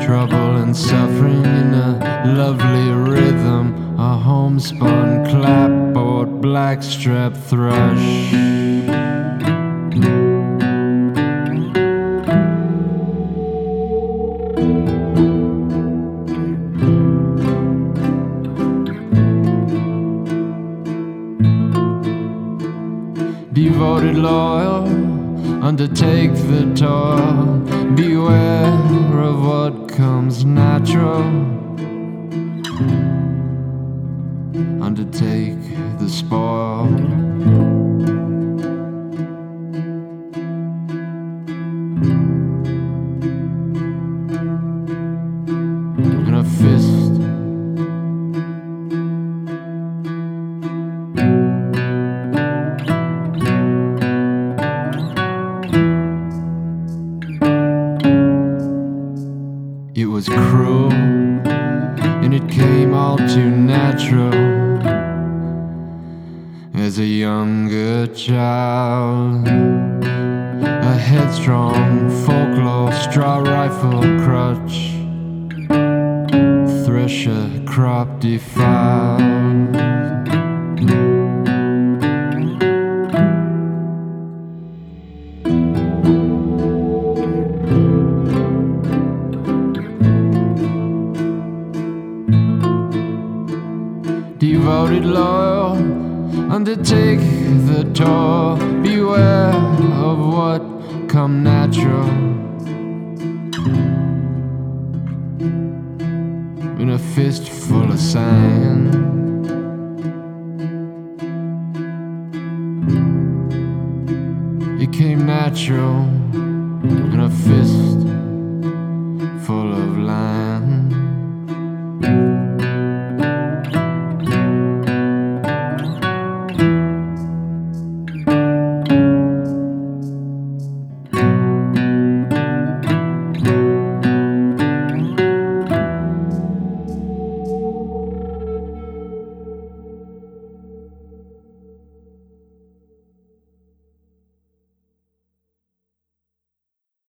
trouble and suffering in a lovely rhythm. A homespun clapboard, blackstrap thrush. Devoted, loyal, undertake the toil. Beware of what comes natural. Undertake the spoil. In a fist. It was cruel, and it came all too natural. As a younger child, a headstrong folklore, straw rifle crutch, thresher crop defiled. Devoted, loyal, undertake the toil. Beware of what come natural. In a fistful of sand. It came natural in a fist.